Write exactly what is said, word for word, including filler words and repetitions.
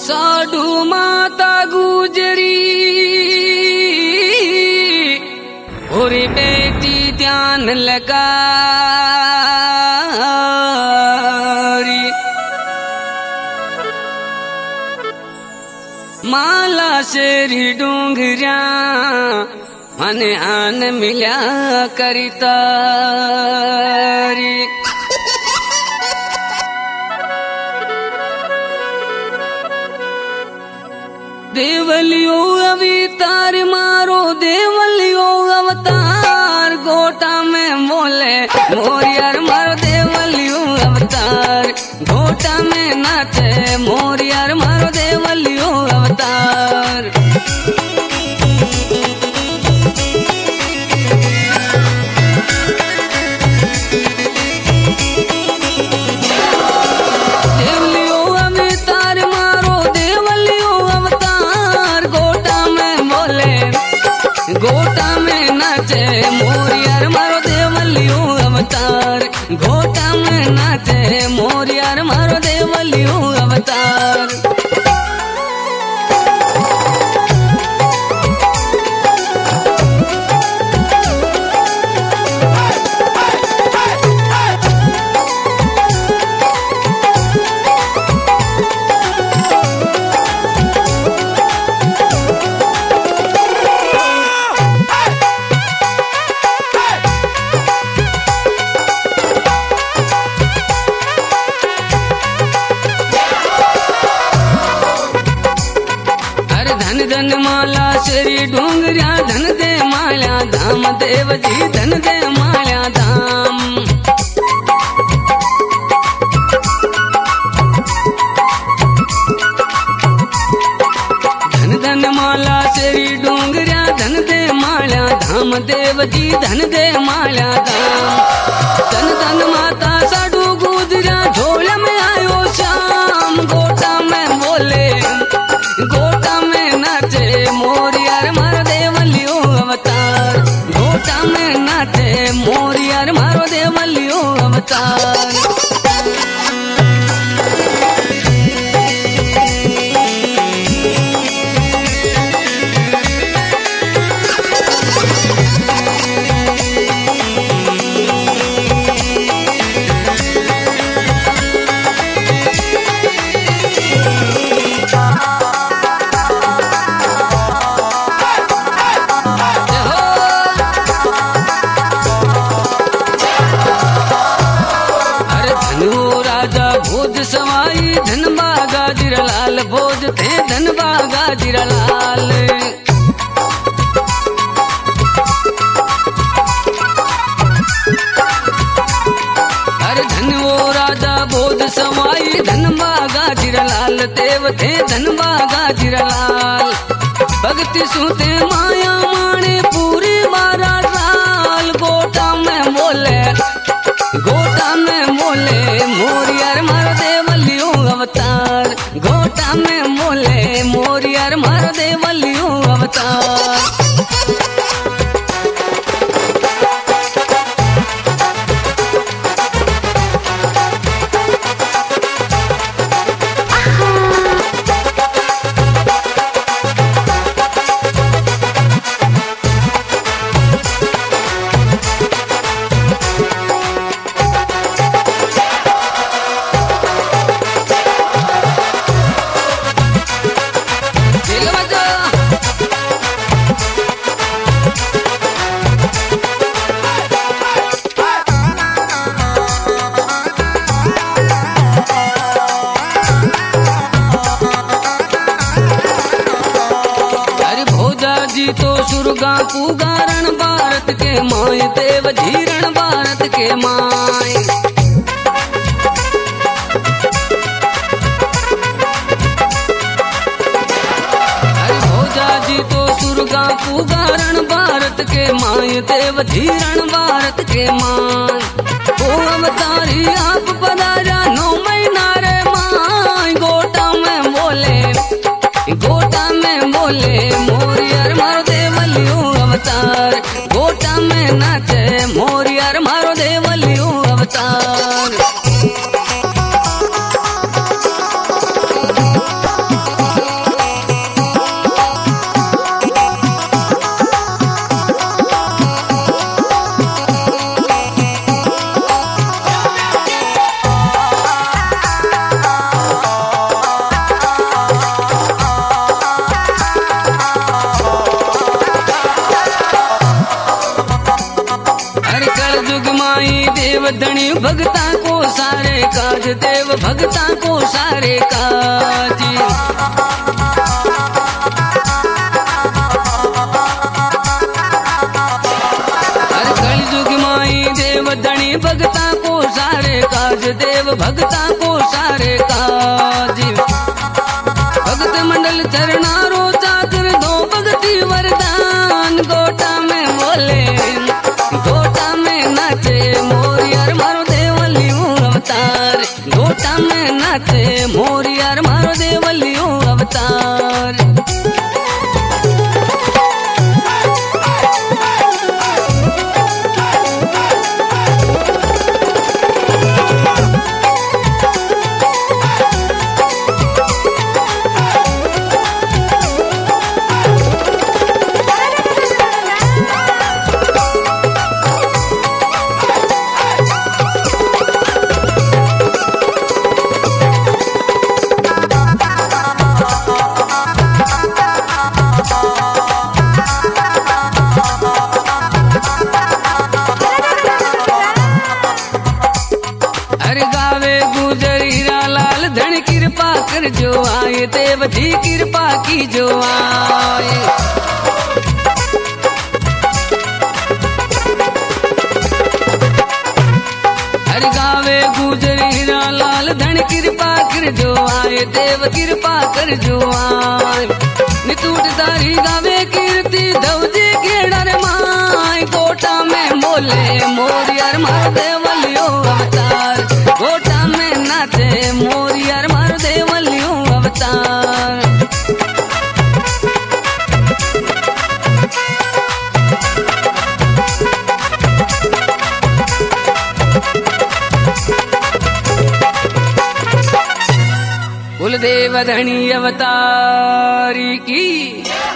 साधु माता गुजरी और बेटी ध्यान लगा माला शेरी डूंगरिया मन आन मिल्या करितारी देवलियो अवतार मारो देवलियो अवतार गोटा में मोले मोरियर मारो देवलियो अवतार गोटा में नाचे मोरियर मारो देवलियो अवतार गोटा में नाचे मोरियर मारो देवलियो अवतार गोटा में नाचे मोरियर मारो देवलियो अवतार धन माला श्री डूंगरिया धन दे माल्या धाम देव जी धन दे माल्या धाम धन धन माला श्री डूंगरिया धन दे माल्या धाम देव जी धन दे माल्या धाम धन धन माता साधु गुजरिया झोल में आयो श्याम गोटा में बोले गोटा में नाचे मोरियर मारो देवलियो अवतार गोटा में नाचे मोरियर मारो देवलियो अवतार भोज सवाई धन बागा जिरलाल भोज थे धन बागा जिरलाल अरे धन वो राजा भोज सवाई धन बागा जिरलाल देव थे धन बागा जिरलाल भक्ति सुते माया माने पूरी बारा लाल गोटा में बोले गोटा में मोले मोरियर मारो देवलियो अवतार गोटा में मोले मोरियर मारो देवलियो अवतार तो सुरगा पुगारण भारत के माय देव धीरण भारत के माय अरे भोजा जी तो सुरगा पुगारण भारत के माय देव धीरण भारत के माय ओ अवतारी आप पधारा नौ महीना रे माय गोटा में बोले गोटा में बोले मोरियर मारो देवलियो अवतार गोटा में नाचे मोरियर मारो देवलियो अवतार भगता को सारे काज देव भगता को सारे काज। हर कलयुग माई देव धनी भगता को सारे काज देव भगता को सारे काज। भगत मंडल चरणारो चाकर दो भगती वरदान। गोटा में बोले गोटा में नाचे मोरियार मारो देवलियो अवतार। गोटा में नाचे मोरियार मारो देवलियो अवतार। धन कृपा कर जो आए देव जी कृपा की जो आए। हर गावे गुजर हीरा लाल धन कृपा कर जो आए देव कृपा कर जो आए। नितूट दारी गावे कीर्ति दौजी केड़र माय। गोटा में बोले मोरियार मार देवलियो अवतार। गोटा में नाचे मोरियार मार देवलियो अवतार। कुलदेव धनी अवतारी की।